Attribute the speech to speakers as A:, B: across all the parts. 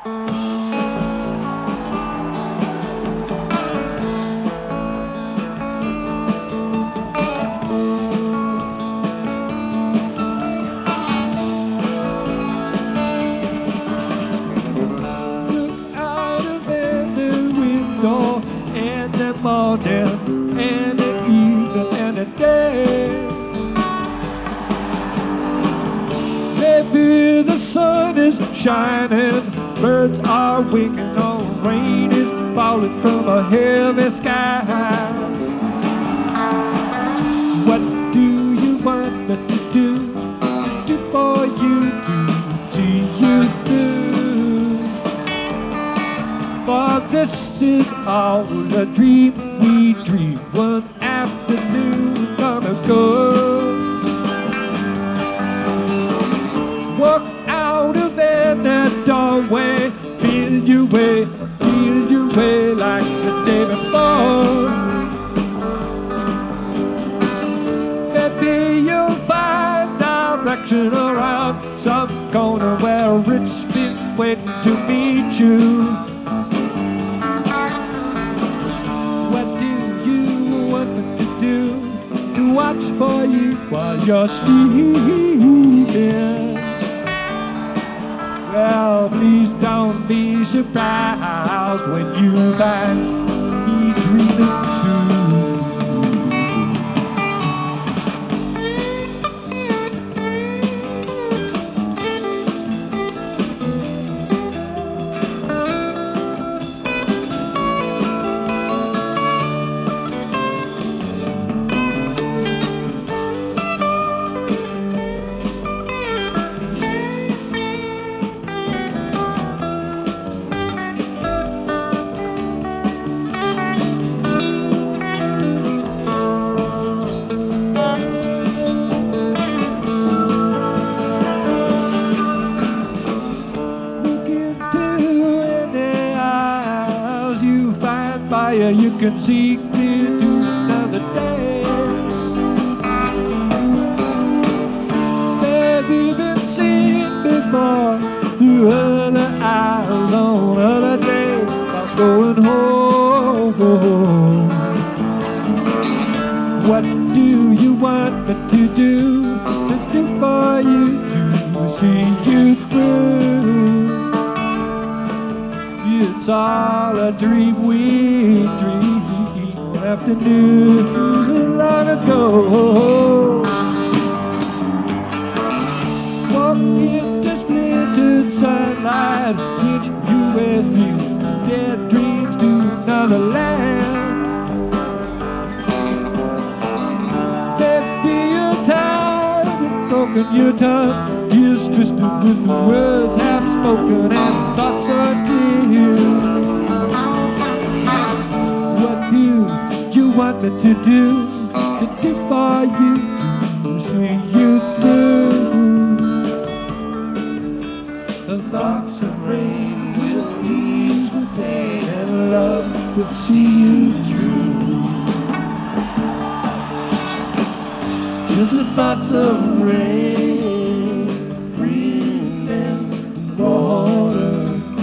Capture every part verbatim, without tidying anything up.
A: Morning and the evening and the day. Maybe the sun is shining, birds are winging, or rain is falling from a heavy sky. What do you want me to do, to do for you, to see you through? For this is all a dream we dream one afternoon long ago. Walk out of that doorway, feel your way, feel your way like the day before. Maybe you'll find direction around some corner where it's been waiting to meet you. Watch for you while you're sleeping. Well, please don't be surprised when you find me dreaming too. You can see clear to another day. Maybe you've been seen before through other eyes on other days. I'm going home. What do you want me to do, to do for you, to see you through? It's all a dream we dreamed one afternoon long ago. Walk into splintered sunlight, hitch you with you, dead dreams to another land. Maybe you're tired of broken your tongue, ears twisted with the words half spoken and thoughts unclear. What do you want me to do, to do for you, to see you through? The thoughts of rain will ease the pain, and love will see you through. Just the thoughts of rain, breathe in water.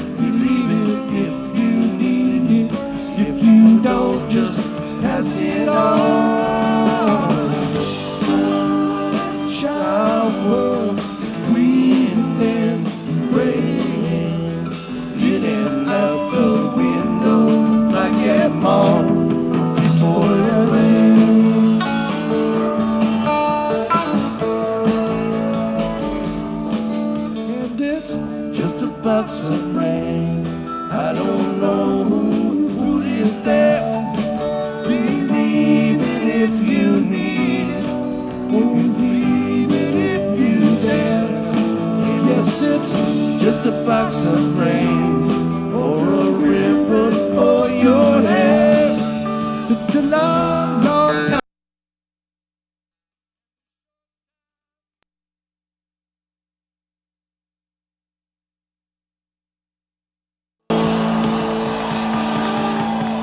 A: Don't just pass it on. Shower, wind and rain, getting out the window like a mom before the rain. And it's just about some rain. I don't know who put it there. Believe it if you need it. Believe it if you dare. Yes, it's just a box of rain or a ribbon for your hair. Such a long